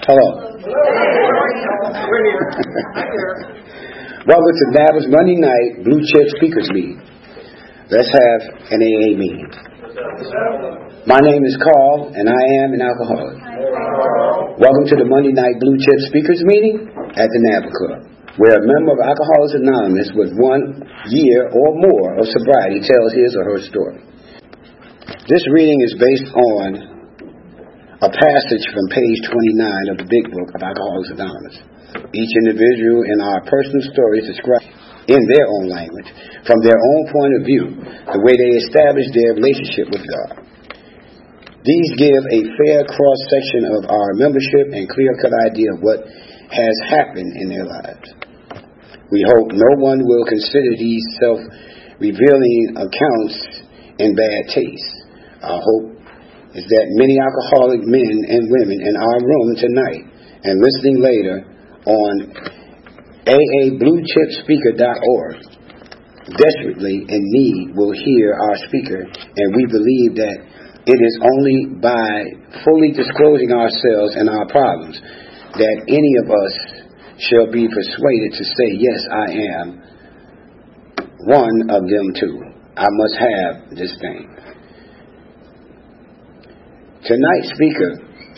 Hello. Welcome to NABA's Monday night Blue Chip Speakers Meeting. Let's have an AA meeting. My name is Carl, and I am an alcoholic. Welcome to the Monday night Blue Chip Speakers Meeting at the NABA Club, where a member of Alcoholics Anonymous with 1 year or more of sobriety tells his or her story. This reading is based on a passage from page 29 of the Big Book of Alcoholics Anonymous. Each individual in our personal stories describe in their own language, from their own point of view, the way they establish their relationship with God. These give a fair cross-section of our membership and clear-cut idea of what has happened in their lives. We hope no one will consider these self-revealing accounts in bad taste. Our hope is that many alcoholic men and women in our room tonight and listening later on aabluechipspeaker.org desperately in need will hear our speaker, and we believe that it is only by fully disclosing ourselves and our problems that any of us shall be persuaded to say, yes, I am one of them too. I must have this thing. Tonight's speaker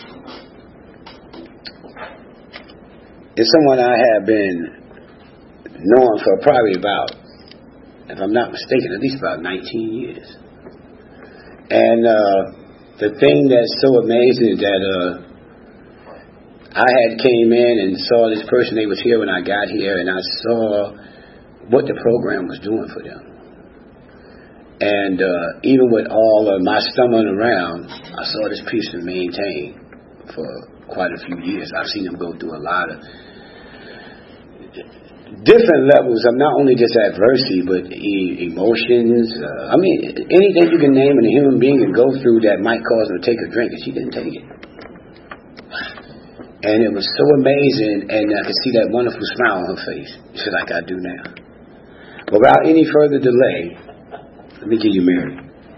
is someone I have been knowing for probably about, if I'm not mistaken, at least about 19 years. And the thing that's so amazing is that I had came in and saw this person. They was here when I got here, and I saw what the program was doing for them. And even with all of my stumbling around, I saw this person maintain for quite a few years. I've seen them go through a lot of different levels of not only just adversity, but emotions. Anything you can name in a human being can go through that might cause them to take a drink, and she didn't take it. And it was so amazing, and I could see that wonderful smile on her face, just like I do now. Without any further delay, let me give you Mary.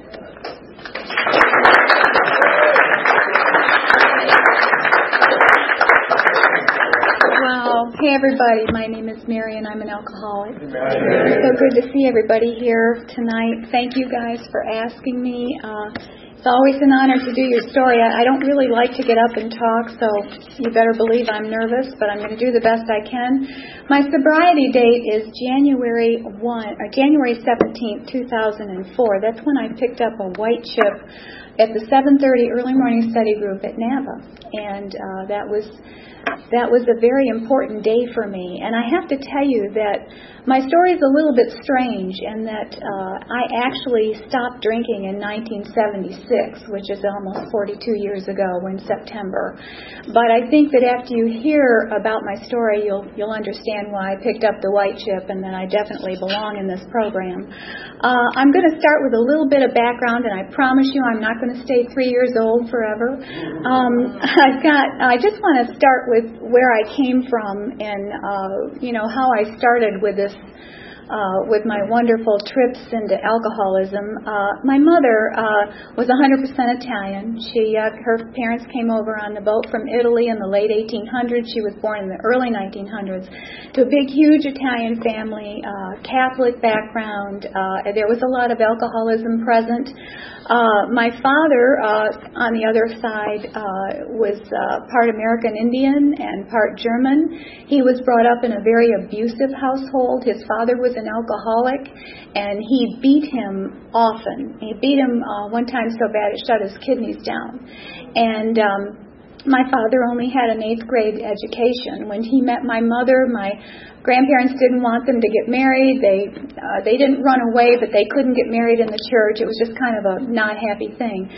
Hey everybody, my name is Mary and I'm an alcoholic. So good to see everybody here tonight. Thank you guys for asking me. It's always an honor to do your story. I don't really like to get up and talk, so you better believe I'm nervous, but I'm going to do the best I can. My sobriety date is January 17th, 2004. That's when I picked up a white chip at the 7:30 early morning study group at NABA, and that was a very important day for me. And I have to tell you that my story is a little bit strange in that I actually stopped drinking in 1976, which is almost 42 years ago in September. But I think that after you hear about my story, you'll understand why I picked up the white chip and that I definitely belong in this program. I'm going to start with a little bit of background, and I promise you I'm not going to stay 3 years old forever. I just want to start with where I came from and how I started with this, with my wonderful trips into alcoholism. My mother was 100% Italian. Her parents came over on the boat from Italy in the late 1800s. She was born in the early 1900s to a big, huge Italian family, Catholic background. There was a lot of alcoholism present. My father, on the other side, was part American Indian and part German. He was brought up in a very abusive household. His father was an alcoholic, and he beat him often. He beat him one time so bad it shut his kidneys down. And my father only had an 8th grade education. When he met my mother, my grandparents didn't want them to get married. They didn't run away, but they couldn't get married in the church. It was just kind of a not happy thing.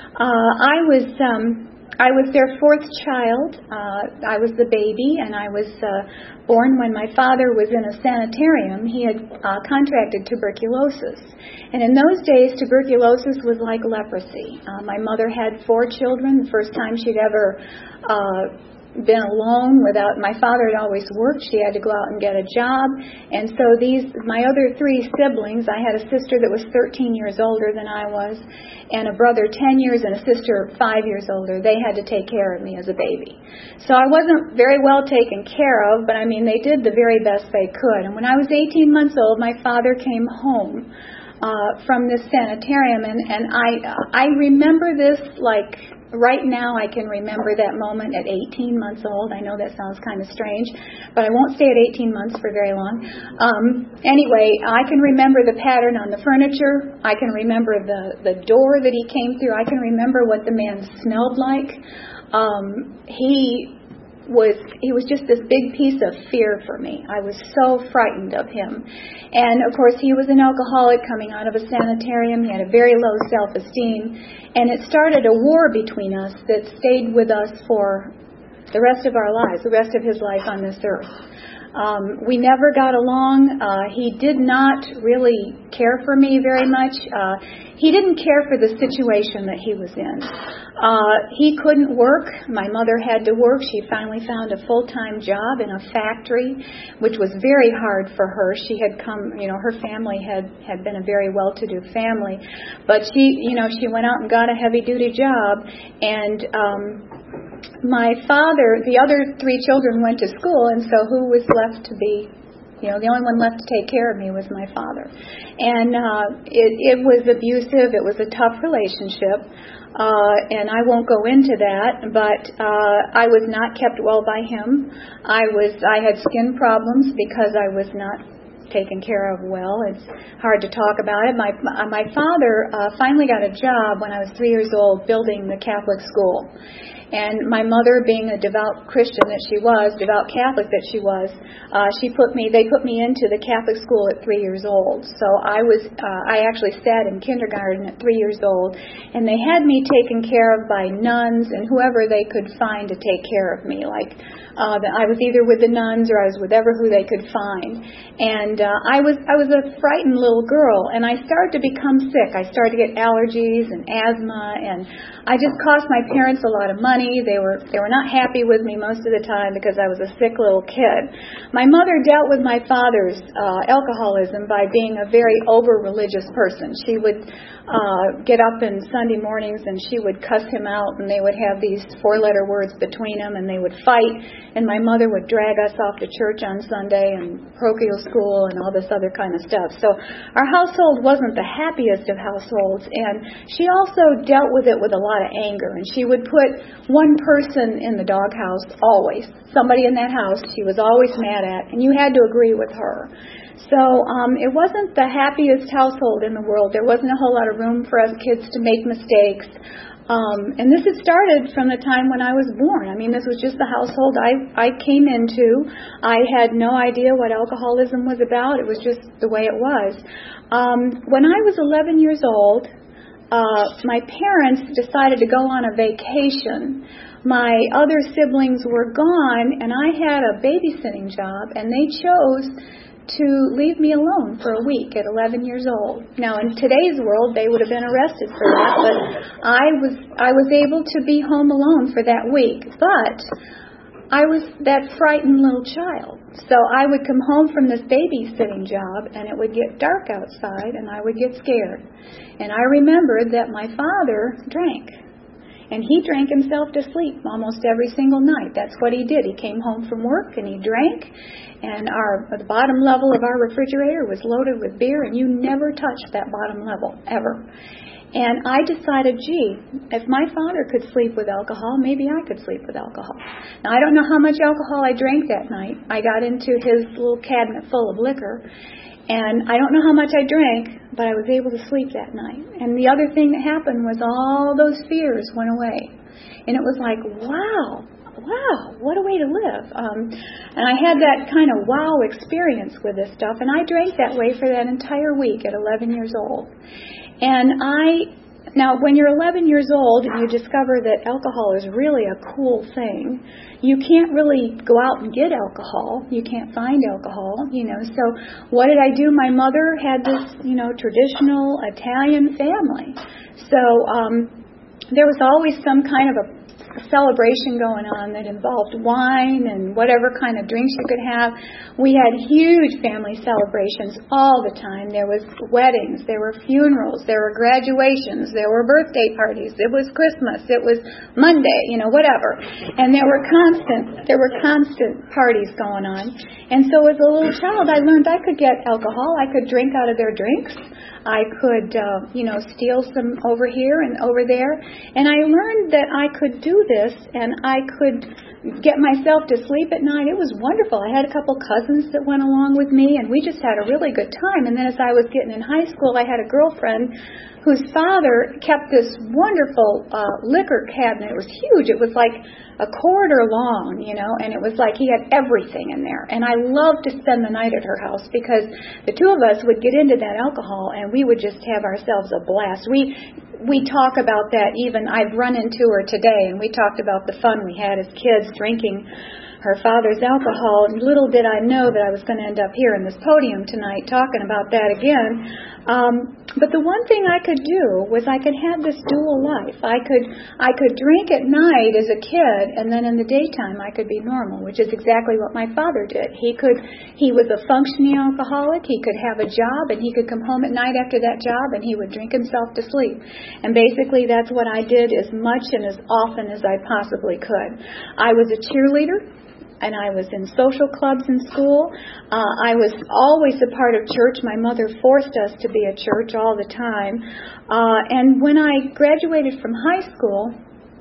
I was their 4th child. I was the baby, and I was born when my father was in a sanitarium. He had contracted tuberculosis. And in those days, tuberculosis was like leprosy. My mother had 4 children. The first time she'd ever been alone without, my father had always worked. She had to go out and get a job. And so my other 3 siblings, I had a sister that was 13 years older than I was, and a brother 10 years, and a sister 5 years older. They had to take care of me as a baby. So I wasn't very well taken care of, but I mean, they did the very best they could. And when I was 18 months old, my father came home from this sanitarium, and I remember this like right now. I can remember that moment at 18 months old. I know that sounds kind of strange, but I won't stay at 18 months for very long. Anyway, I can remember the pattern on the furniture. I can remember the door that he came through. I can remember what the man smelled like. He was just this big piece of fear for me. I was so frightened of him. And, of course, he was an alcoholic coming out of a sanitarium. He had a very low self-esteem. And it started a war between us that stayed with us for the rest of our lives, the rest of his life on this earth. We never got along. He did not really care for me very much. He didn't care for the situation that he was in. He couldn't work. My mother had to work. She finally found a full-time job in a factory, which was very hard for her. She had come, her family had been a very well-to-do family, but she went out and got a heavy-duty job, and my father, the other 3 children went to school, and so who was left to be, the only one left to take care of me was my father. And it was abusive. It was a tough relationship. And I won't go into that, but I was not kept well by him. I had skin problems because I was not taken care of well. It's hard to talk about it. My father finally got a job when I was 3 years old building the Catholic school. And my mother, being a devout Christian that she was, devout Catholic that she was, they put me into the Catholic school at 3 years old. So I actually sat in kindergarten at 3 years old, and they had me taken care of by nuns and whoever they could find to take care of me. Like I was either with the nuns or I was with who they could find. And I was a frightened little girl, and I started to become sick. I started to get allergies and asthma, and I just cost my parents a lot of money. They were not happy with me most of the time because I was a sick little kid. My mother dealt with my father's alcoholism by being a very over-religious person. She would get up in Sunday mornings and she would cuss him out, and they would have these 4-letter words between them, and they would fight, and my mother would drag us off to church on Sunday and parochial school and all this other kind of stuff. So our household wasn't the happiest of households, and she also dealt with it with a lot of anger, and she would put one person in the doghouse always. Somebody in that house she was always mad at, and you had to agree with her. So it wasn't the happiest household in the world. There wasn't a whole lot of room for us kids to make mistakes. And this had started from the time when I was born. I mean, this was just the household I came into. I had no idea what alcoholism was about. It was just the way it was. When I was 11 years old, my parents decided to go on a vacation. My other siblings were gone, and I had a babysitting job, and they chose to leave me alone for a week at 11 years old. Now, in today's world, they would have been arrested for that, but I was able to be home alone for that week. But I was that frightened little child. So I would come home from this babysitting job, and it would get dark outside, and I would get scared. And I remembered that my father drank. And he drank himself to sleep almost every single night. That's what he did. He came home from work and he drank. And the bottom level of our refrigerator was loaded with beer, and you never touched that bottom level, ever. And I decided, if my father could sleep with alcohol, maybe I could sleep with alcohol. Now, I don't know how much alcohol I drank that night. I got into his little cabinet full of liquor. And I don't know how much I drank, but I was able to sleep that night. And the other thing that happened was all those fears went away. And it was like, wow, what a way to live. And I had that kind of wow experience with this stuff. And I drank that way for that entire week at 11 years old. And now, when you're 11 years old and you discover that alcohol is really a cool thing, you can't really go out and get alcohol. You can't find alcohol, So what did I do? My mother had this, traditional Italian family. So there was always some kind of a celebration going on that involved wine and whatever kind of drinks you could have. We had huge family celebrations all the time. There was weddings, there were funerals, there were graduations, there were birthday parties, it was Christmas, it was Monday, whatever. And there were constant parties going on. And so as a little child, I learned I could get alcohol, I could drink out of their drinks. I could, steal some over here and over there. And I learned that I could do this and I could get myself to sleep at night. It was wonderful. I had a couple cousins that went along with me, and we just had a really good time. And then as I was getting in high school, I had a girlfriend whose father kept this wonderful liquor cabinet. It was huge. It was like a corridor long, and it was like he had everything in there. And I loved to spend the night at her house because the two of us would get into that alcohol and we would just have ourselves a blast. We talk about that even. I've run into her today, and we talked about the fun we had as kids drinking her father's alcohol, and little did I know that I was going to end up here in this podium tonight talking about that again. But the one thing I could do was I could have this dual life. I could drink at night as a kid, and then in the daytime I could be normal, which is exactly what my father did. He was a functioning alcoholic. He could have a job, and he could come home at night after that job, and he would drink himself to sleep. And basically that's what I did as much and as often as I possibly could. I was a cheerleader, and I was in social clubs in school. I was always a part of church. My mother forced us to be at church all the time. And when I graduated from high school,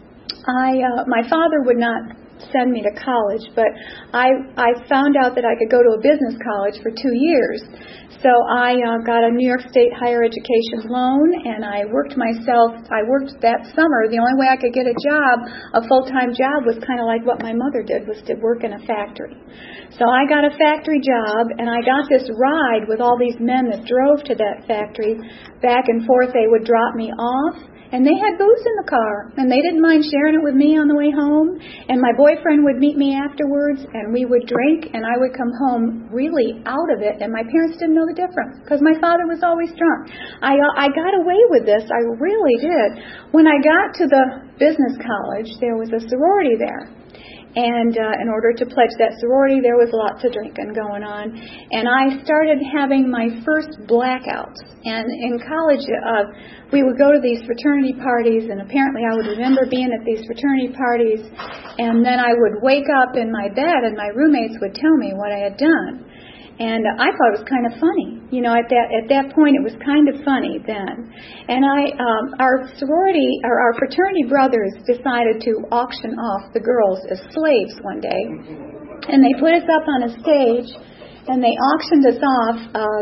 my father would not send me to college, but I found out that I could go to a business college for 2 years. So I got a New York State higher education loan, and I worked that summer. The only way I could get a job, a full-time job, was kind of like what my mother did, was to work in a factory. So I got a factory job, and I got this ride with all these men that drove to that factory. Back and forth, they would drop me off. And they had booze in the car, and they didn't mind sharing it with me on the way home. And my boyfriend would meet me afterwards, and we would drink, and I would come home really out of it, and my parents didn't know the difference because my father was always drunk. I got away with this. I really did. When I got to the business college, there was a sorority there. And in order to pledge that sorority, there was lots of drinking going on. And I started having my first blackouts. And in college, we would go to these fraternity parties, and apparently I would remember being at these fraternity parties, and then I would wake up in my bed, and my roommates would tell me what I had done. And I thought it was kind of funny. At that point, it was kind of funny then. And our fraternity brothers decided to auction off the girls as slaves one day. And they put us up on a stage, and they auctioned us off.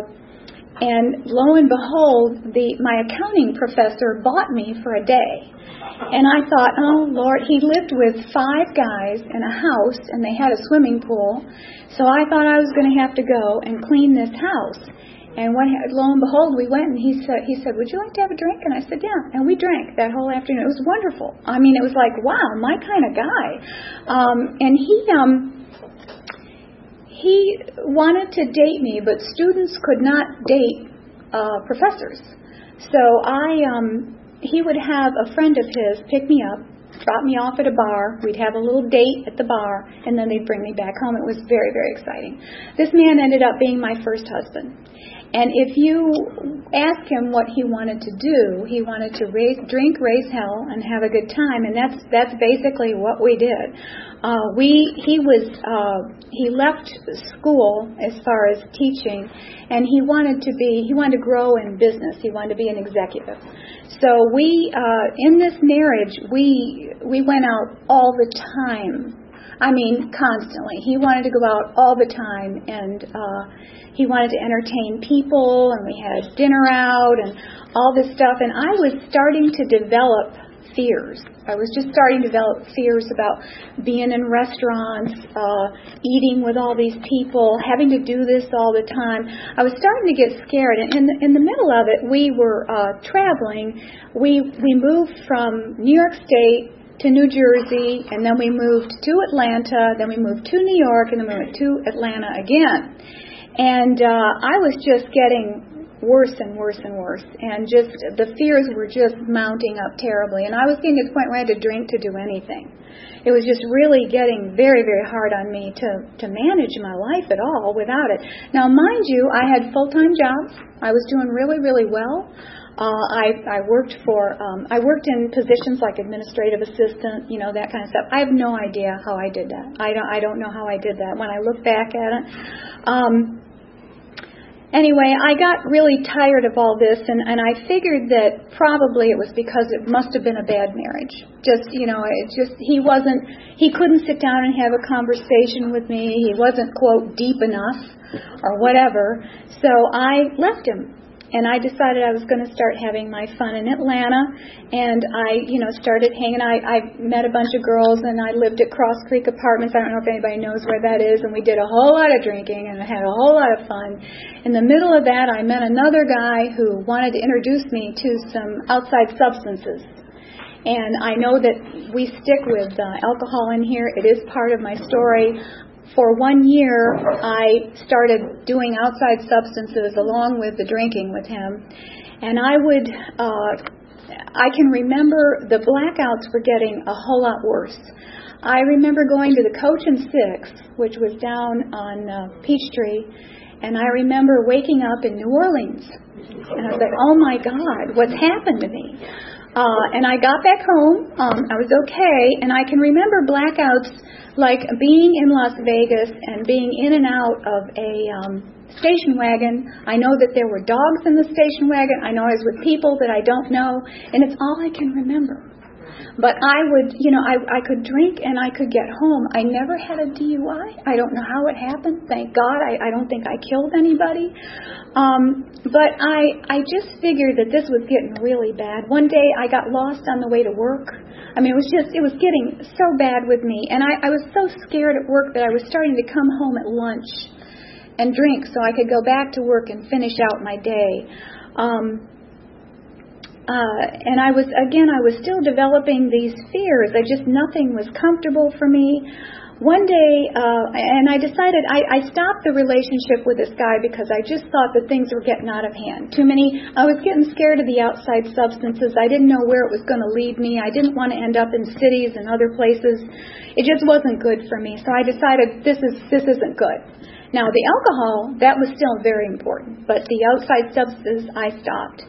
And lo and behold, my accounting professor bought me for a day. And I thought, oh, Lord, he lived with 5 guys in a house, and they had a swimming pool. So I thought I was going to have to go and clean this house. And lo and behold, we went, and he said, would you like to have a drink? And I said, yeah. And we drank that whole afternoon. It was wonderful. I mean, it was like, wow, my kind of guy. And he wanted to date me, but students could not date professors. So he would have a friend of his pick me up, drop me off at a bar. We'd have a little date at the bar, and then they'd bring me back home. It was very, very exciting. This man ended up being my first husband. And if you ask him what he wanted to do, he wanted to drink, raise hell, and have a good time. And that's basically what we did. He left school as far as teaching, and he wanted to grow in business. He wanted to be an executive. So in this marriage, we went out all the time. I mean, constantly. He wanted to go out all the time, and he wanted to entertain people, and we had dinner out and all this stuff. And I was starting to develop fears. I was just starting to develop fears about being in restaurants, eating with all these people, having to do this all the time. I was starting to get scared. And in the middle of it, we were traveling. We moved from New York State to New Jersey, and then we moved to Atlanta, then we moved to New York, and then we went to Atlanta again. And I was just getting worse and worse and worse. And just the fears were just mounting up terribly. And I was getting to the point where I had to drink to do anything. It was just really getting very, very hard on me to manage my life at all without it. Now, mind you, I had full-time jobs. I was doing really, really well. I worked in positions like administrative assistant, that kind of stuff. I have no idea how I did that. I don't know how I did that when I look back at it. Anyway, I got really tired of all this, and I figured that probably it was because it must have been a bad marriage. He couldn't sit down and have a conversation with me. He wasn't, quote, deep enough or whatever. So I left him. And I decided I was going to start having my fun in Atlanta, and I, started hanging. I met a bunch of girls, and I lived at Cross Creek Apartments. I don't know if anybody knows where that is, and we did a whole lot of drinking and had a whole lot of fun. In the middle of that, I met another guy who wanted to introduce me to some outside substances. And I know that we stick with alcohol in here. It is part of my story. For 1 year, I started doing outside substances along with the drinking with him. And I can remember the blackouts were getting a whole lot worse. I remember going to the Coach and Six, which was down on Peachtree, and I remember waking up in New Orleans. And I was like, oh my God, what's happened to me? And I got back home. I was okay, and I can remember blackouts like being in Las Vegas and being in and out of a station wagon. I know that there were dogs in the station wagon. I know I was with people that I don't know, and it's all I can remember. But I would, I could drink and I could get home. I never had a DUI. I don't know how it happened. Thank God. I don't think I killed anybody. But I just figured that this was getting really bad. One day I got lost on the way to work. I mean, it was getting so bad with me. And I was so scared at work that I was starting to come home at lunch and drink so I could go back to work and finish out my day. And I was still developing these fears. Nothing was comfortable for me. One day, and I decided I stopped the relationship with this guy because I just thought that things were getting out of hand. I was getting scared of the outside substances. I didn't know where it was going to lead me. I didn't want to end up in cities and other places. It just wasn't good for me. So I decided this isn't good. Now, the alcohol, that was still very important, but the outside substances, I stopped.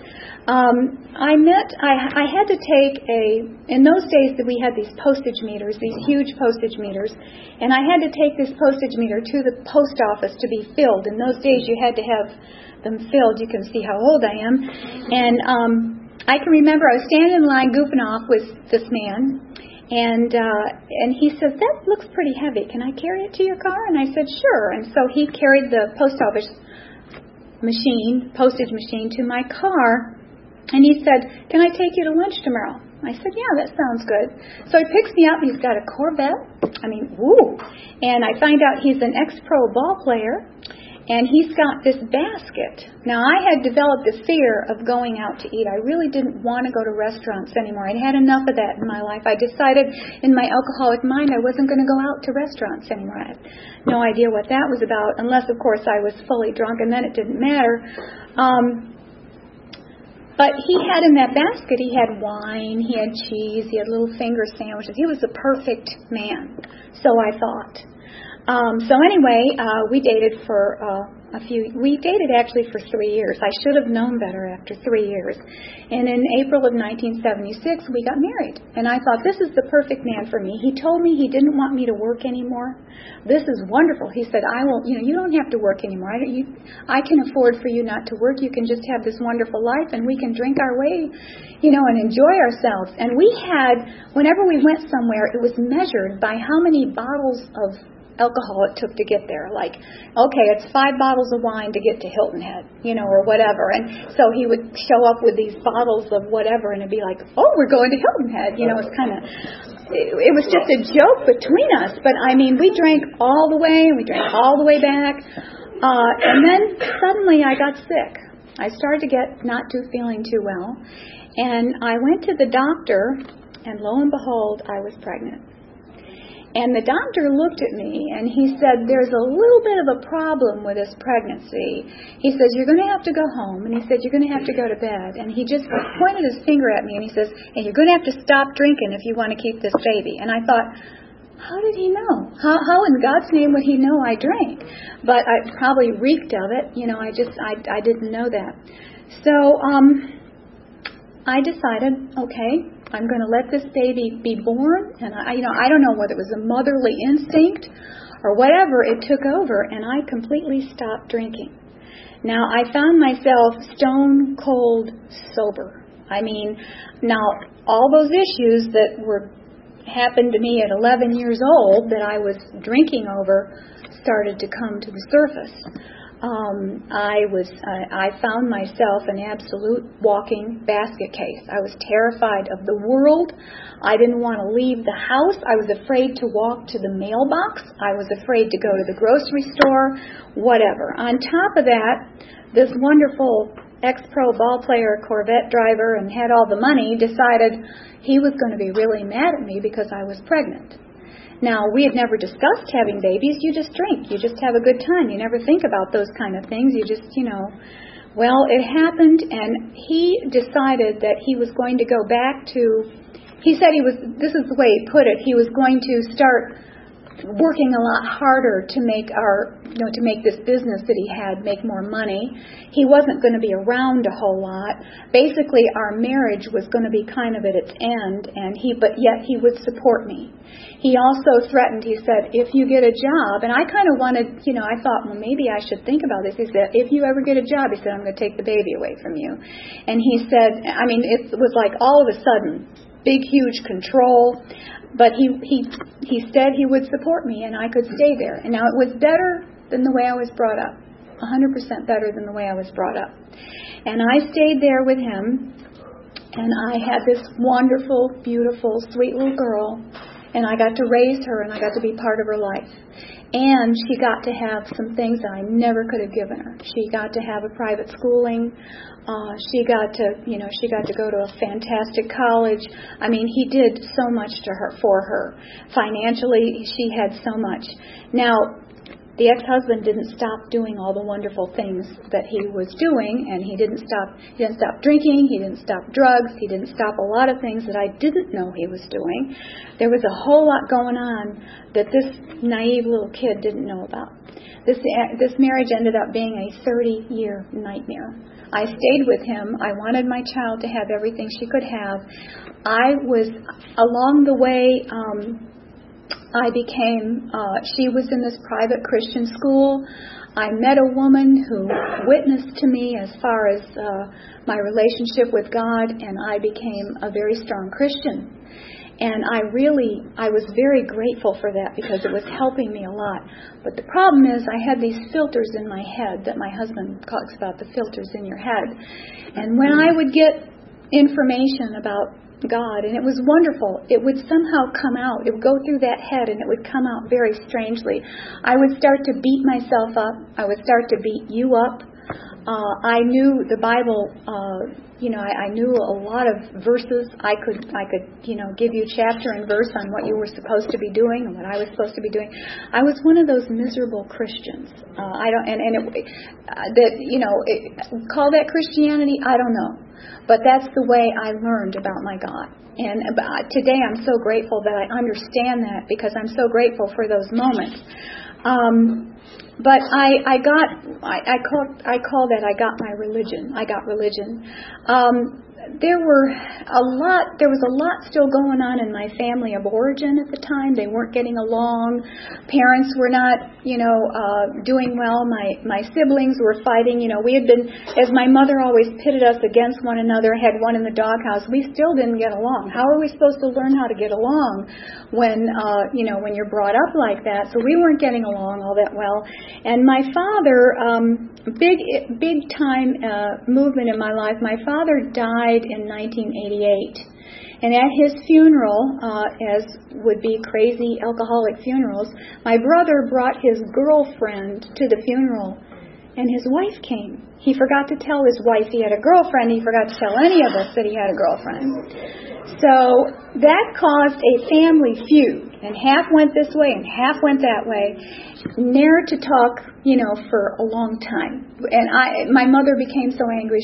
I had to take in those days that we had these postage meters, these huge postage meters, and I had to take this postage meter to the post office to be filled. In those days, you had to have them filled. You can see how old I am. And I can remember I was standing in line goofing off with this man, and he said, that looks pretty heavy. Can I carry it to your car? And I said, sure. And so he carried the postage machine to my car. And he said, can I take you to lunch tomorrow? I said, yeah, that sounds good. So he picks me up. He's got a Corvette. Woo. And I find out he's an ex-pro ball player. And he's got this basket. Now, I had developed this fear of going out to eat. I really didn't want to go to restaurants anymore. I'd had enough of that in my life. I decided in my alcoholic mind I wasn't going to go out to restaurants anymore. I had no idea what that was about, unless, of course, I was fully drunk, and then it didn't matter. But he had in that basket, he had wine, he had cheese, he had little finger sandwiches. He was the perfect man, so I thought. So anyway, we dated for we dated actually for 3 years. I should have known better after 3 years. And in April of 1976, we got married. And I thought, this is the perfect man for me. He told me he didn't want me to work anymore. This is wonderful. He said, you don't have to work anymore. I can afford for you not to work. You can just have this wonderful life, and we can drink our way, and enjoy ourselves. And we had, whenever we went somewhere, it was measured by how many bottles of alcohol it took to get there. Like, okay, it's 5 bottles of wine to get to Hilton Head, or whatever. And so he would show up with these bottles of whatever, and it'd be like, oh, we're going to Hilton Head. It was just a joke between us. But we drank all the way, and we drank all the way back. And then suddenly I got sick. I started to not feeling too well. And I went to the doctor, and lo and behold, I was pregnant. And the doctor looked at me and he said, there's a little bit of a problem with this pregnancy. He says, you're going to have to go home. And he said, you're going to have to go to bed. And he just pointed his finger at me and he says, and you're going to have to stop drinking if you want to keep this baby. And I thought, how did he know? How in God's name would he know I drank? But I probably reeked of it. I didn't know that. So I decided, okay, I'm going to let this baby be born, and I don't know whether it was a motherly instinct or whatever, it took over, and I completely stopped drinking. Now, I found myself stone cold sober. Now, all those issues that happened to me at 11 years old that I was drinking over started to come to the surface. I found myself an absolute walking basket case. I was terrified of the world. I didn't want to leave the house. I was afraid to walk to the mailbox. I was afraid to go to the grocery store, whatever. On top of that, this wonderful ex-pro ball player, Corvette driver, and had all the money, decided he was going to be really mad at me because I was pregnant. Now, we had never discussed having babies. You just drink. You just have a good time. You never think about those kind of things. You just, Well, it happened, and he decided that he was going to go back to, he said this is the way he put it, he was going to start working a lot harder to make to make this business that he had make more money. He wasn't going to be around a whole lot. Basically, our marriage was going to be kind of at its end, but yet he would support me. He also threatened, he said, if you get a job, and I kind of wanted, I thought, well, maybe I should think about this. He said, if you ever get a job, he said, I'm going to take the baby away from you. And he said, it was like all of a sudden, big, huge control. But he said he would support me and I could stay there. And now it was better than the way I was brought up. 100% better than the way I was brought up. And I stayed there with him. And I had this wonderful, beautiful, sweet little girl. And I got to raise her and I got to be part of her life. And she got to have some things that I never could have given her. She got to have a private schooling. She got to go to a fantastic college. He did so much for her. Financially, she had so much. Now, the ex-husband didn't stop doing all the wonderful things that he was doing, and he didn't stop drinking, he didn't stop drugs, he didn't stop a lot of things that I didn't know he was doing. There was a whole lot going on that this naive little kid didn't know about. This marriage ended up being a 30-year nightmare. I stayed with him. I wanted my child to have everything she could have. Along the way, she was in this private Christian school. I met a woman who witnessed to me as far as my relationship with God, and I became a very strong Christian. And I was very grateful for that because it was helping me a lot. But the problem is I had these filters in my head that my husband talks about, the filters in your head. And when I would get information about God, and it was wonderful, it would somehow come out. It would go through that head and it would come out very strangely. I would start to beat myself up. I would start to beat you up. I knew the Bible, I knew a lot of verses. I could give you chapter and verse on what you were supposed to be doing and what I was supposed to be doing. I was one of those miserable Christians. Call that Christianity? I don't know. But that's the way I learned about my God. And today I'm so grateful that I understand that because I'm so grateful for those moments. But I call that my religion. I got religion. There was a lot still going on in my family of origin at the time. They weren't getting along. Parents were not, doing well. My siblings were fighting. We had been, as my mother always pitted us against one another, had one in the doghouse. We still didn't get along. How are we supposed to learn how to get along when you're brought up like that? So we weren't getting along all that well. And my father, big time movement in my life. My father died in 1988. And at his funeral, as would be crazy alcoholic funerals, my brother brought his girlfriend to the funeral. and his wife came. He forgot to tell his wife he had a girlfriend. He forgot to tell any of us that he had a girlfriend. So that caused a family feud, and half went this way and half went that way. Never to talk, for a long time. And my mother became so angry.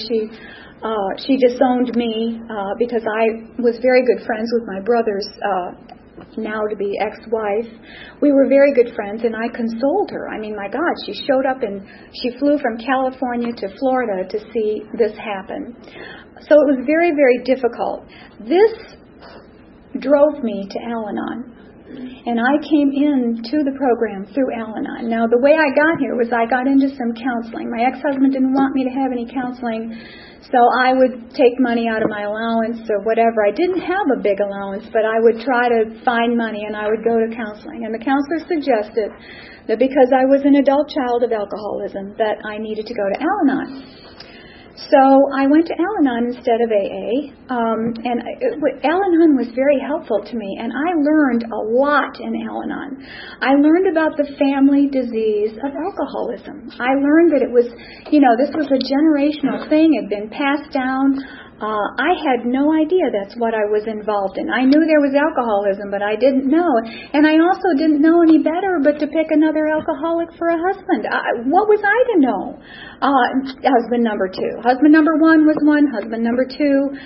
She disowned me because I was very good friends with my brother's now to be ex-wife. We were very good friends, and I consoled her. I mean, my God, she showed up and she flew from California to Florida to see this happen. So it was very, very difficult. This drove me to Al-Anon, and I came into the program through Al-Anon. Now, the way I got here was I got into some counseling. My ex-husband didn't want me to have any counseling, so I would take money out of my allowance or whatever. I didn't have a big allowance, but I would try to find money, and I would go to counseling. And the counselor suggested that because I was an adult child of alcoholism, that I needed to go to Al-Anon. So I went to Al-Anon instead of AA, and Al-Anon was very helpful to me, and I learned a lot in Al-Anon. I learned about the family disease of alcoholism. I learned that it was, this was a generational thing. It had been passed down. I had no idea that's what I was involved in. I knew there was alcoholism, but I didn't know. And I also didn't know any better but to pick another alcoholic for a husband. What was I to know? Husband number 2. Husband number 1 was one. Husband number 2.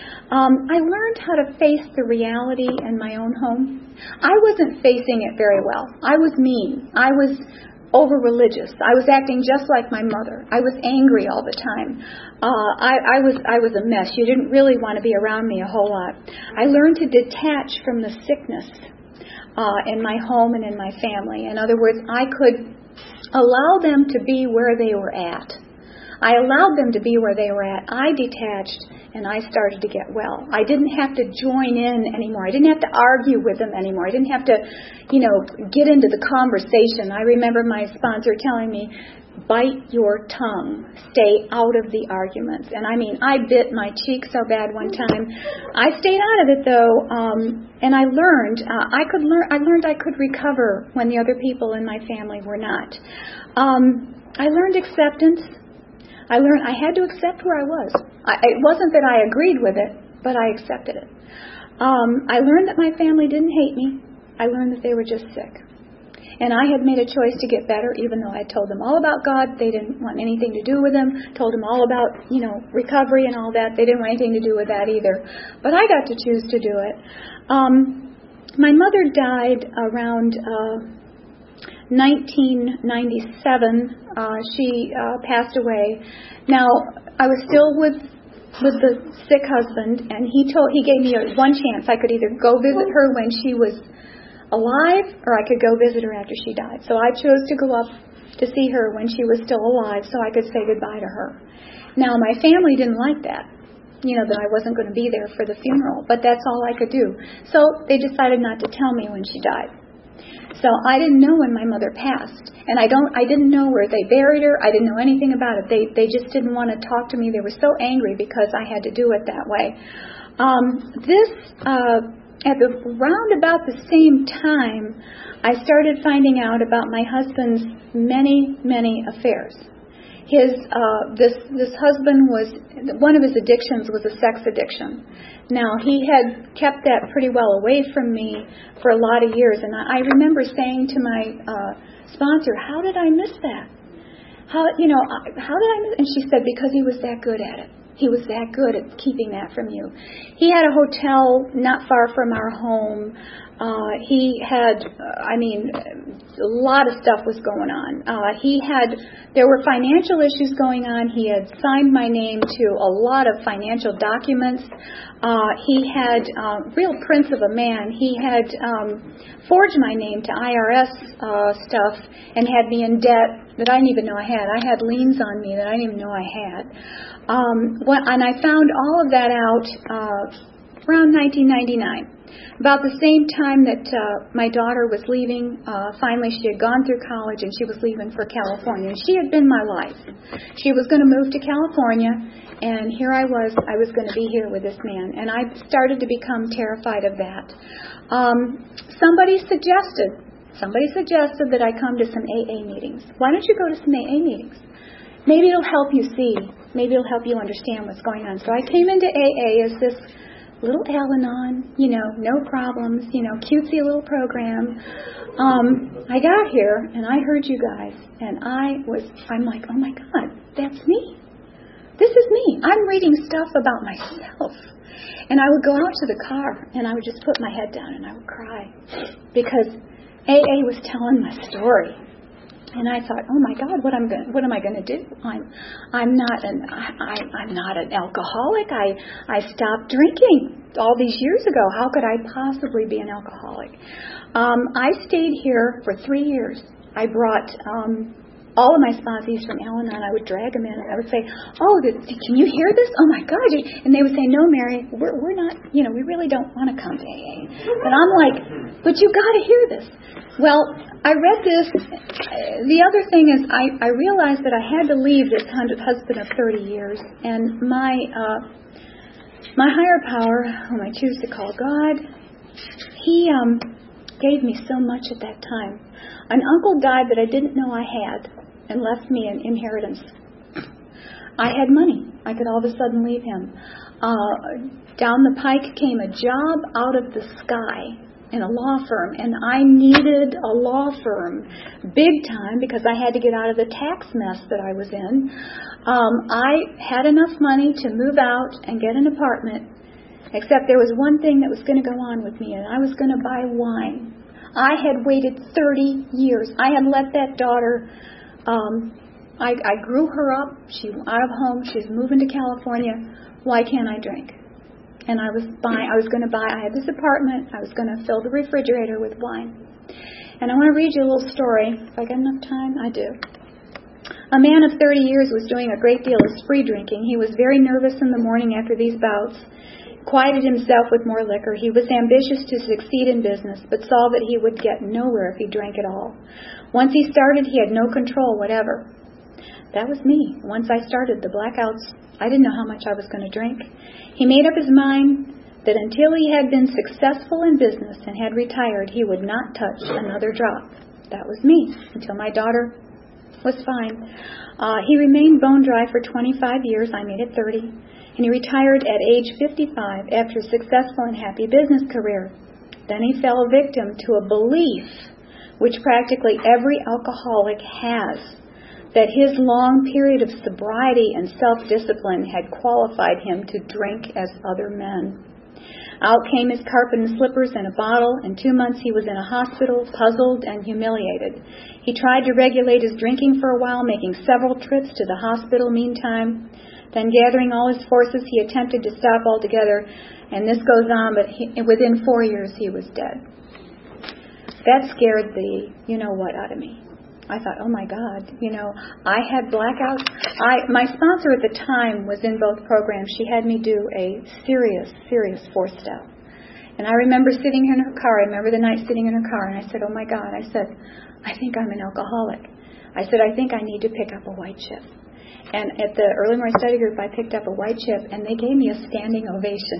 I learned how to face the reality in my own home. I wasn't facing it very well. I was mean. I was over-religious. I was acting just like my mother. I was angry all the time. I was a mess. You didn't really want to be around me a whole lot. I learned to detach from the sickness in my home and in my family. In other words, I could allow them to be where they were at. I allowed them to be where they were at. I detached, and I started to get well. I didn't have to join in anymore. I didn't have to argue with them anymore. I didn't have to, get into the conversation. I remember my sponsor telling me, bite your tongue. Stay out of the arguments. And I mean, I bit my cheek so bad one time. I stayed out of it, though, and I learned. I learned I could recover when the other people in my family were not. I learned acceptance. I learned I had to accept where I was. It wasn't that I agreed with it, but I accepted it. I learned that my family didn't hate me. I learned that they were just sick. And I had made a choice to get better, even though I told them all about God. They didn't want anything to do with Him. Told them all about, recovery and all that. They didn't want anything to do with that either. But I got to choose to do it. My mother died around 1997, she passed away. Now, I was still with the sick husband, and he gave me one chance. I could either go visit her when she was alive, or I could go visit her after she died. So I chose to go up to see her when she was still alive, so I could say goodbye to her. Now, my family didn't like that. That I wasn't going to be there for the funeral, but that's all I could do. So they decided not to tell me when she died. So I didn't know when my mother passed, and I didn't know where they buried her. I didn't know anything about it. They just didn't want to talk to me. They were so angry because I had to do it that way. At around about the same time, I started finding out about my husband's many, many affairs. This husband one of his addictions was a sex addiction. Now, he had kept that pretty well away from me for a lot of years, and I remember saying to my sponsor, how did I miss that? How did I miss it? And she said, because he was that good at it. He was that good at keeping that from you. He had a hotel not far from our home. He had, a lot of stuff was going on. There were financial issues going on. He had signed my name to a lot of financial documents. He had, real prince of a man, he had forged my name to IRS stuff and had me in debt that I didn't even know I had. I had liens on me that I didn't even know I had. And I found all of that out around 1999. About the same time that my daughter was leaving, finally she had gone through college and she was leaving for California. And she had been my life. She was going to move to California, and here I was going to be here with this man. And I started to become terrified of that. Somebody suggested that I come to some AA meetings. Why don't you go to some AA meetings? maybe it'll help you see. Maybe it'll help you understand what's going on. So I came into AA as this little Al-Anon, no problems, cutesy little program. I got here and I heard you guys, and I'm like, oh my God, that's me. This is me. I'm reading stuff about myself. And I would go out to the car and I would just put my head down and I would cry because AA was telling my story. And I thought, oh my God, what am I going to do? I'm not an alcoholic. I stopped drinking all these years ago. How could I possibly be an alcoholic? I stayed here for 3 years. I brought all of my sponsees from Al-Anon. I would drag them in, and I would say, "Oh, can you hear this? Oh my God!" And they would say, "No, Mary, we're not. We really don't want to come to AA." And I'm like, "But you got to hear this." Well, I read this. The other thing is, I realized that I had to leave this husband of 30 years, and my higher power, whom I choose to call God, he gave me so much at that time. An uncle died that I didn't know I had, and left me an inheritance. I had money. I could all of a sudden leave him. Down the pike came a job out of the sky in a law firm, and I needed a law firm big time because I had to get out of the tax mess that I was in. I had enough money to move out and get an apartment, except there was one thing that was going to go on with me, and I was going to buy wine. I had waited 30 years. I had let that daughter, I grew her up. She was out of home. She's moving to California. Why can't I drink? And I had this apartment. I was going to fill the refrigerator with wine. And I want to read you a little story. If I got enough time, I do. A man of 30 years was doing a great deal of spree drinking. He was very nervous in the morning after these bouts. Quieted himself with more liquor. He was ambitious to succeed in business, but saw that he would get nowhere if he drank at all. Once he started, he had no control whatever. That was me. Once I started the blackouts, I didn't know how much I was going to drink. He made up his mind that until he had been successful in business and had retired, he would not touch another drop. That was me, until my daughter was fine. He remained bone dry for 25 years. I made it 30. And he retired at age 55 after a successful and happy business career. Then he fell a victim to a belief, which practically every alcoholic has, that his long period of sobriety and self-discipline had qualified him to drink as other men. Out came his carpet and slippers and a bottle. In 2 months he was in a hospital, puzzled and humiliated. He tried to regulate his drinking for a while, making several trips to the hospital meantime. Then, gathering all his forces, he attempted to stop altogether, and this goes on, but within 4 years he was dead. That scared the you-know-what out of me. I thought, oh my God, I had blackouts. My sponsor at the time was in both programs. She had me do a serious 4-step. And I remember sitting in her car. I remember the night sitting in her car, and I said, oh my God. I said, I think I'm an alcoholic. I said, I think I need to pick up a white chip. And at the early morning study group, I picked up a white chip, and they gave me a standing ovation.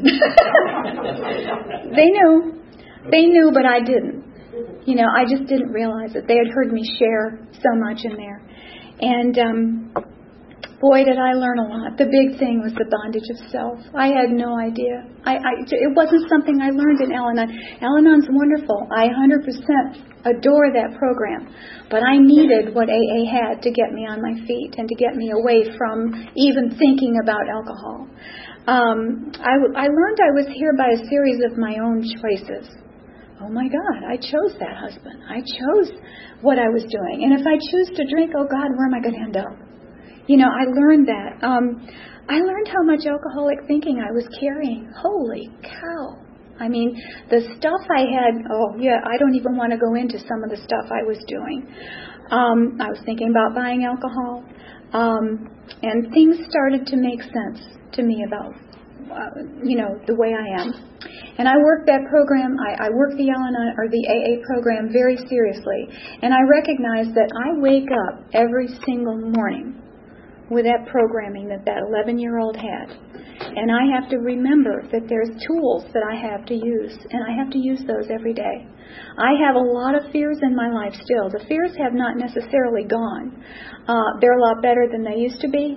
They knew, but I didn't. I just didn't realize it. They had heard me share so much in there. And boy, did I learn a lot. The big thing was the bondage of self. I had no idea. It wasn't something I learned in Al-Anon. Al-Anon's wonderful. I 100% adore that program. But I needed what AA had to get me on my feet and to get me away from even thinking about alcohol. I learned I was here by a series of my own choices. Oh my God, I chose that husband. I chose what I was doing. And if I choose to drink, oh God, where am I going to end up? I learned that. I learned how much alcoholic thinking I was carrying. Holy cow. I mean, the stuff I had, I don't even want to go into some of the stuff I was doing. I was thinking about buying alcohol. And things started to make sense to me about, the way I am. And I worked that program, I worked the Al-Anon or the AA program very seriously. And I recognize that I wake up every single morning with that programming that 11-year-old had. And I have to remember that there's tools that I have to use, and I have to use those every day. I have a lot of fears in my life still. The fears have not necessarily gone. They're a lot better than they used to be.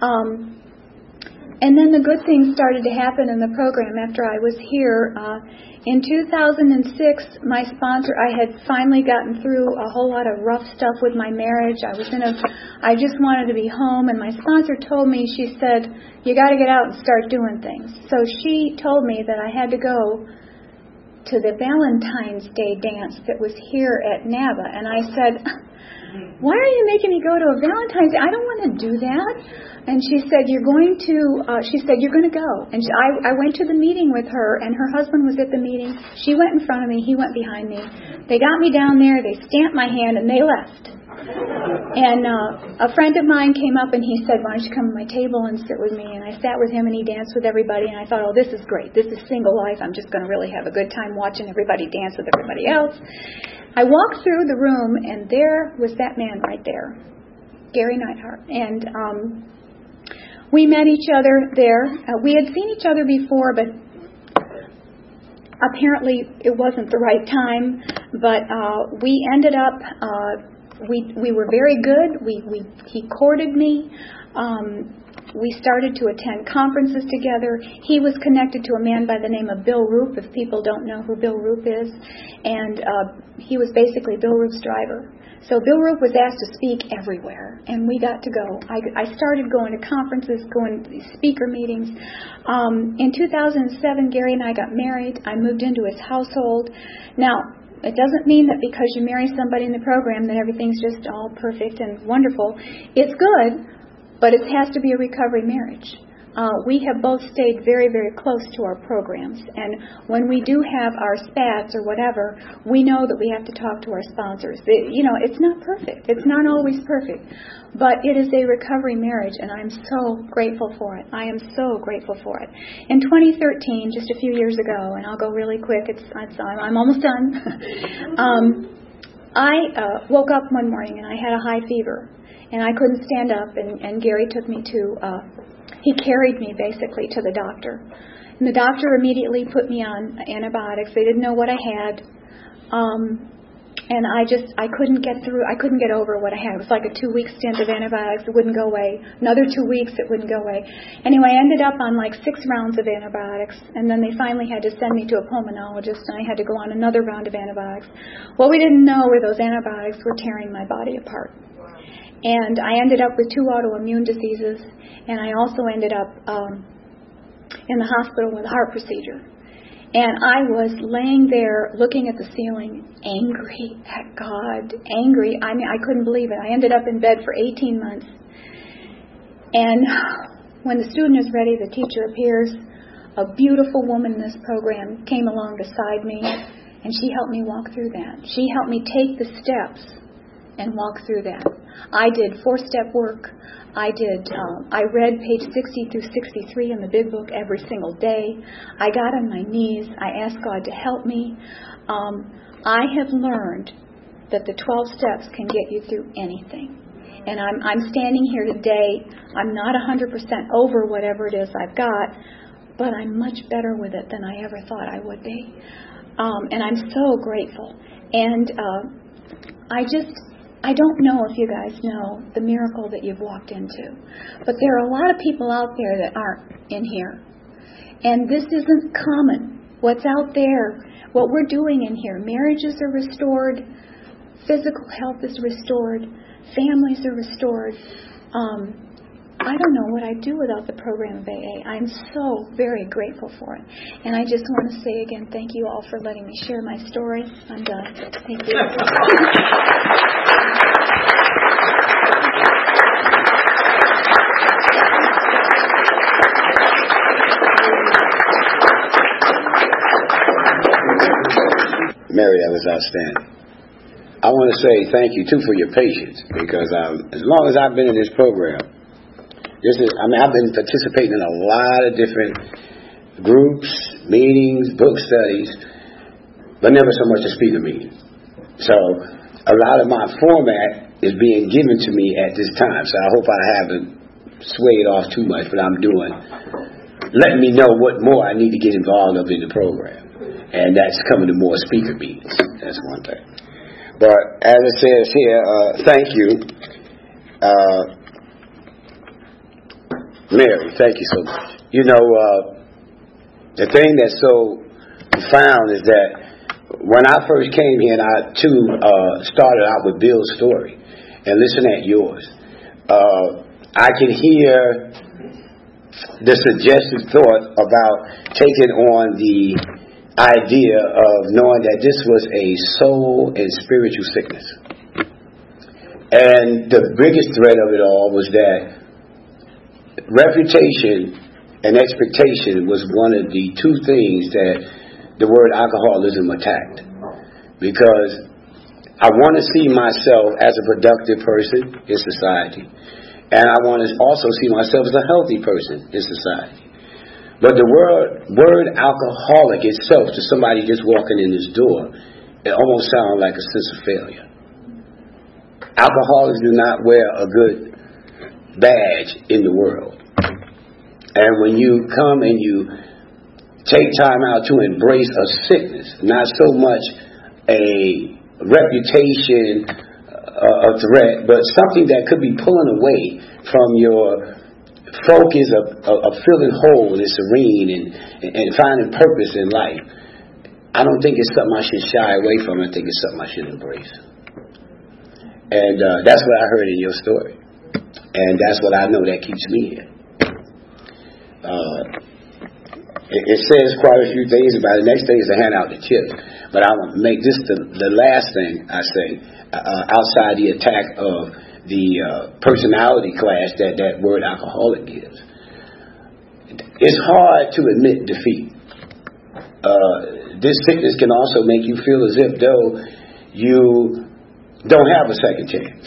And then the good things started to happen in the program after I was here. In 2006, my sponsor, I had finally gotten through a whole lot of rough stuff with my marriage. I just wanted to be home, and my sponsor told me, she said, you got to get out and start doing things. So she told me that I had to go to the Valentine's Day dance that was here at NABA, and I said, why are you making me go to a Valentine's Day? I don't want to do that. And she said, you're going to go. And I went to the meeting with her, and her husband was at the meeting. She went in front of me. He went behind me. They got me down there. They stamped my hand, and they left. And a friend of mine came up, and he said, why don't you come to my table and sit with me? And I sat with him, and he danced with everybody. And I thought, oh, this is great. This is single life. I'm just going to really have a good time watching everybody dance with everybody else. I walked through the room, and there was that man right there, Gary Neidhart. And we met each other there. We had seen each other before, but apparently it wasn't the right time. But we ended up, we were very good. He courted me. We started to attend conferences together. He was connected to a man by the name of Bill Roop, if people don't know who Bill Roop is. And he was basically Bill Roop's driver. So Bill Roop was asked to speak everywhere, and we got to go. I started going to conferences, going to speaker meetings. In 2007, Gary and I got married. I moved into his household. Now, it doesn't mean that because you marry somebody in the program that everything's just all perfect and wonderful. It's good, but it has to be a recovery marriage. We have both stayed very, very close to our programs. And when we do have our spats or whatever, we know that we have to talk to our sponsors. It's not perfect. It's not always perfect. But it is a recovery marriage, and I'm so grateful for it. I am so grateful for it. In 2013, just a few years ago, and I'll go really quick, I'm almost done. I woke up one morning, and I had a high fever. And I couldn't stand up, and Gary took me to, he carried me basically to the doctor. And the doctor immediately put me on antibiotics. They didn't know what I had. And I couldn't get over what I had. It was like a 2-week stint of antibiotics. It wouldn't go away. Another 2 weeks, it wouldn't go away. Anyway, I ended up on like 6 rounds of antibiotics. And then they finally had to send me to a pulmonologist, and I had to go on another round of antibiotics. What we didn't know were those antibiotics were tearing my body apart. And I ended up with 2 autoimmune diseases, and I also ended up in the hospital with a heart procedure. And I was laying there looking at the ceiling, angry at God, angry. I mean, I couldn't believe it. I ended up in bed for 18 months. And when the student is ready, the teacher appears. A beautiful woman in this program came along beside me, and she helped me walk through that. She helped me take the steps and walk through that. I did 4-step work. I read page 60 through 63 in the big book every single day. I got on my knees. I asked God to help me. I have learned that the 12 steps can get you through anything. And I'm standing here today. I'm not 100% over whatever it is I've got, but I'm much better with it than I ever thought I would be. And I'm so grateful. And I don't know if you guys know the miracle that you've walked into, but there are a lot of people out there that aren't in here. And this isn't common. What's out there, what we're doing in here, marriages are restored, physical health is restored, families are restored. I don't know what I'd do without the program of AA. I'm so very grateful for it. And I just want to say again, thank you all for letting me share my story. I'm done. Thank you. Mary, that was outstanding. I want to say thank you, too, for your patience, because as long as I've been in this program, I've been participating in a lot of different groups, meetings, book studies, but never so much a speaker meeting. So a lot of my format is being given to me at this time, so I hope I haven't swayed off too much, but I'm doing letting me know what more I need to get involved in the program. And that's coming to more speaker meetings. That's one thing. But as it says here, thank you. Mary, thank you so much. You know, the thing that's so profound is that when I first came here, and I too started out with Bill's story and listen at yours, I can hear the suggested thought about taking on the idea of knowing that this was a soul and spiritual sickness. And the biggest threat of it all was that reputation and expectation was one of the two things that the word alcoholism attacked. Because I want to see myself as a productive person in society, and I want to also see myself as a healthy person in society. But the word alcoholic itself, to somebody just walking in this door, it almost sounds like a sense of failure. Alcoholics do not wear a good badge in the world. And when you come and you take time out to embrace a sickness, not so much a reputation, a threat, but something that could be pulling away from your focus of feeling whole and serene and finding purpose in life, I don't think it's something I should shy away from. I think it's something I should embrace. And that's what I heard in your story. And that's what I know that keeps me here. It says quite a few things about it. The next thing is to hand out the chips. But I want to make this the last thing I say, outside the attack of the personality clash that word alcoholic gives. It's hard to admit defeat. This sickness can also make you feel as if though you don't have a second chance.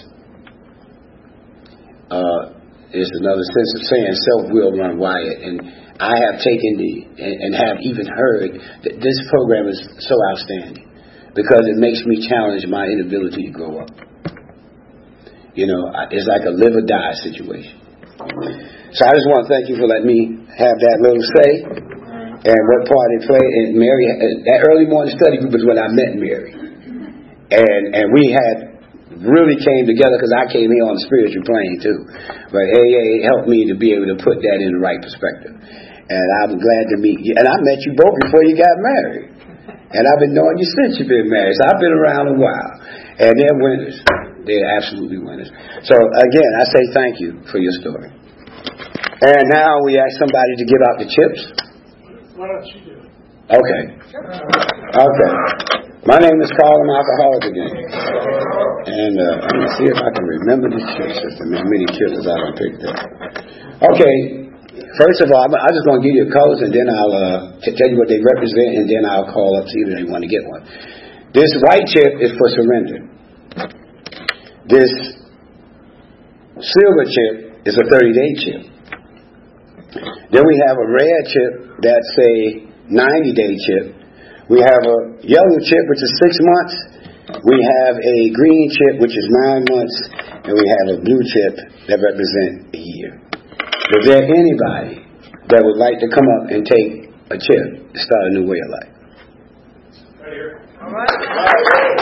It's another sense of saying self-will run riot. And I have taken and have even heard that this program is so outstanding because it makes me challenge my inability to grow up. You know, it's like a live or die situation. So I just want to thank you for letting me have that little say and what part it played. And Mary, that early morning study group is when I met Mary. And we had really came together because I came here on the spiritual plane too. But AA helped me to be able to put that in the right perspective. And I'm glad to meet you. And I met you both before you got married. And I've been knowing you since you've been married. So I've been around a while. And they're winners. They're absolutely winners. So again, I say thank you for your story. And now we ask somebody to give out the chips. Why don't you do it? Okay. Okay. My name is Carl. I'm alcoholic again. And let me see if I can remember the chips. There's many chips I don't pick up. Okay. First of all, I'm just going to give you a colors, and then I'll tell you what they represent, and then I'll call up to see if they want to get one. This white chip is for surrender. This silver chip is a 30-day chip. Then we have a red chip that's a 90-day chip. We have a yellow chip, which is 6 months. We have a green chip, which is 9 months. And we have a blue chip that represents a year. Is there anybody that would like to come up and take a chip to start a new way of life? Right here. All right.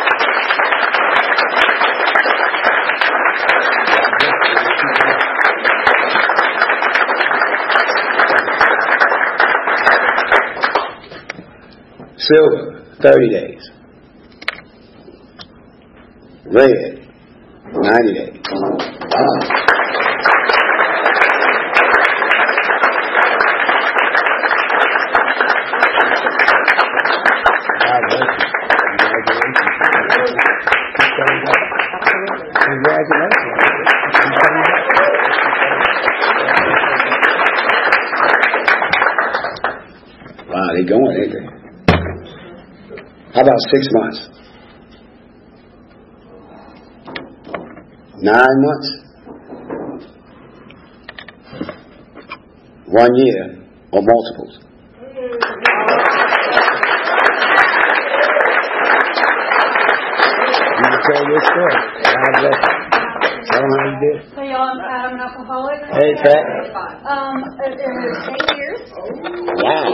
Silver, 30 days. Red, 90 days. Wow, they going, ain't they? How about 6 months? 9 months? 1 year, or multiples? You can tell your story. God bless you. how long you did? Hey, y'all, I'm Pat. I'm an alcoholic. Hey, Pat. It was 8 years. Wow.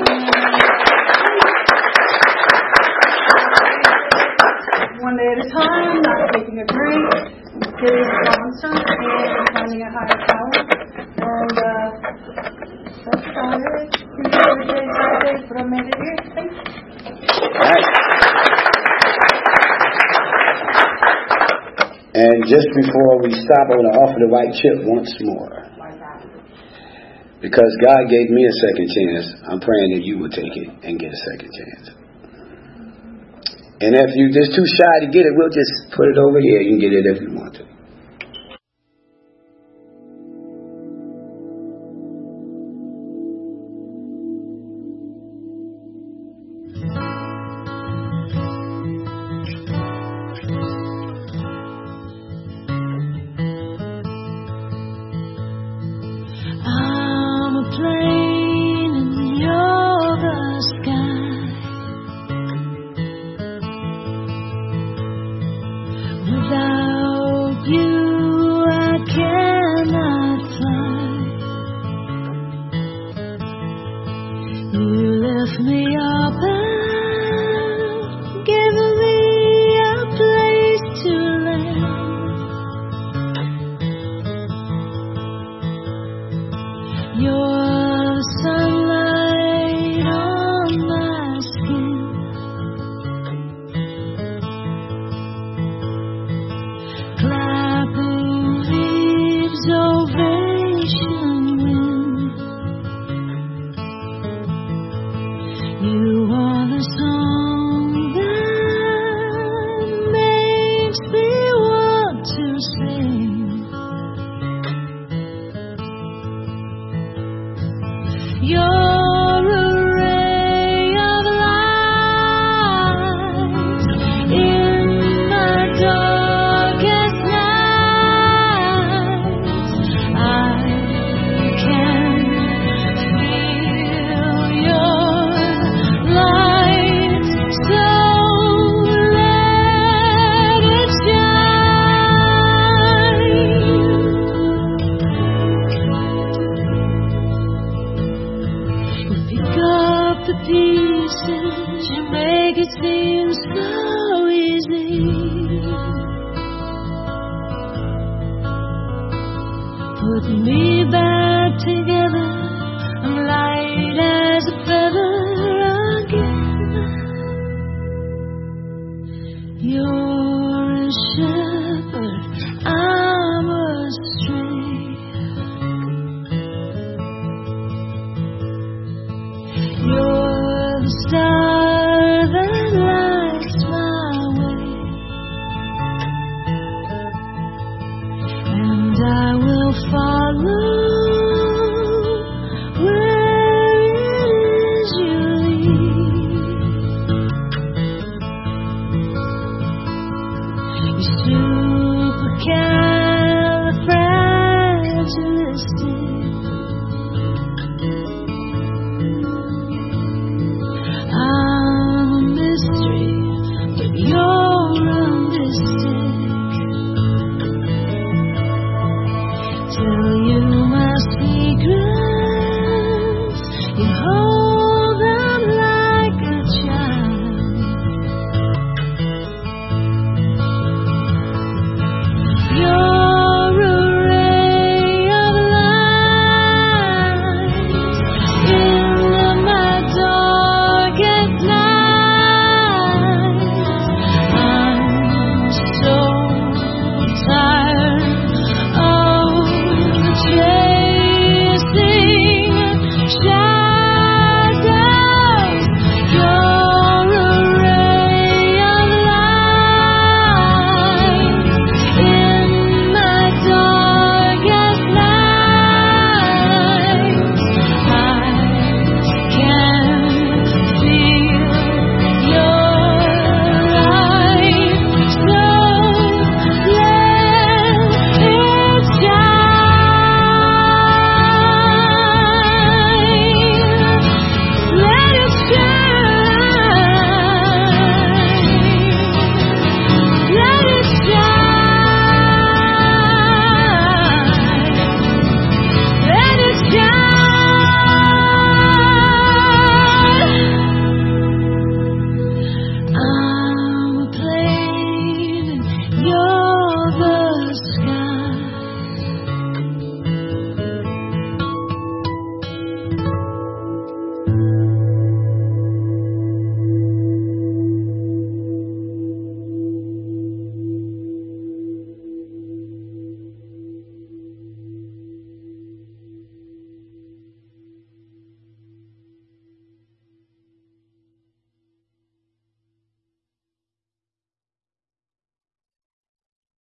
One day at a time, not taking a drink, getting sponsor, and finding a higher power. And that's how it is. Every day, Saturdays, but I made it here. Thanks. Right. And just before we stop, I want to offer the white chip once more. Because God gave me a second chance, I'm praying that you will take it and get a second chance. And if you're just too shy to get it, we'll just put it over here. You can get it if you want to. I'm a plane and you're the sky. Without you, I cannot fly. You lift me up and give me a place to land. You're the sunlight on my skin. Clapping leaves, ovation wind. You are the song that makes me want to sing. You're a ray of light in my darkest nights. I can feel your light, so let it shine. You pick up the pieces, you make it seem so easy. Put me back together, I'm light as a feather again. You're a shepherd, I'm a stray. You're the star that lights my way, and I will follow